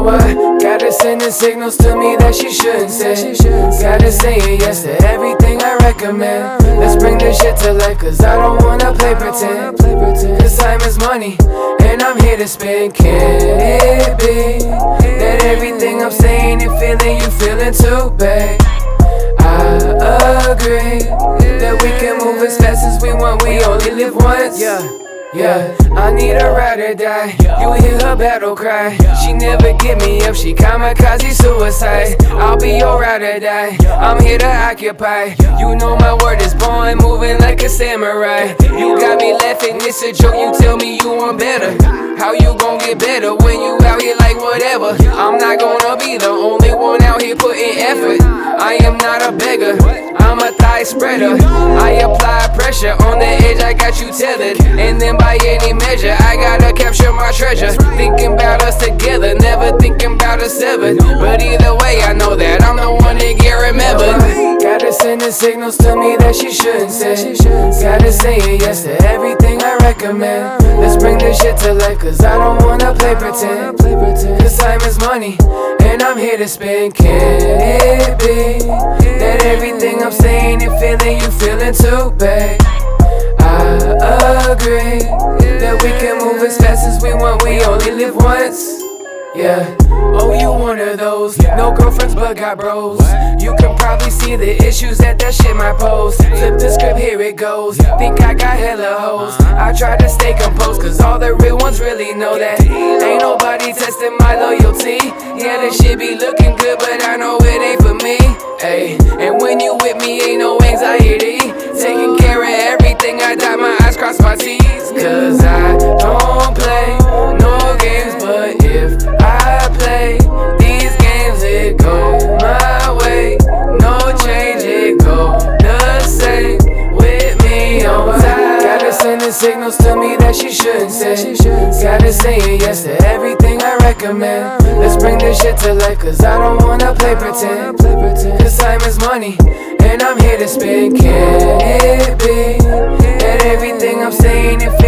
I gotta sending signals to me that she shouldn't say. Gotta saying yes to everything I recommend. Let's bring this shit to life, cause I don't wanna play pretend. Cause time is money, and I'm here to spend. Can it be that everything I'm saying and feeling you feeling too, babe? I agree that we can move as fast as we want, we only live once. Yeah, I need a ride or die. You hear her battle cry. She never give me up, she kamikaze suicide. I'll be your ride or die, I'm here to occupy. You know my word is born, moving like a samurai. You got me laughing, it's a joke, you tell me you want better. How you gon' get better when you out here like whatever? I'm not gonna be the only one out here putting effort. I am not a beggar, I'm a thigh spreader. I apply pressure, on the edge I got you tethered. And then by any measure, I gotta capture my treasure. Thinking about us together, never thinking about us severed. But either way, I know that I'm the one that get remembered. Gotta sending signals to me that she shouldn't say. Gotta saying yes to everything I recommend. Let's bring this shit to life, cause I don't wanna play pretend. Cause time is money, and I'm here to spend. Can it be that everything I'm saying and feeling you feeling too, babe? I agree that we can move as fast as we want, we only live once. Yeah, oh, you one of those, no girlfriends but got bros. You can probably see the issues that shit might pose. Flip the script, here it goes. Think I got hella hoes. I try to stay composed, cause all the real ones really know that ain't nobody testing my loyalty. Yeah, this shit be looking good, but I know it ain't for me. Ay, and when you with me, ain't no anxiety. Taking care of everything, I dot my eyes, cross my T's. Cause I don't play no games, but if I play these games, it go my way. No change, it go the same with me on time. Gotta sending signals to me that she shouldn't say. Gotta saying yes to everything I recommend. Let's bring this shit to life, cause I don't wanna play pretend. Cause time is money, and I'm here to spend. Can it be that everything I'm saying and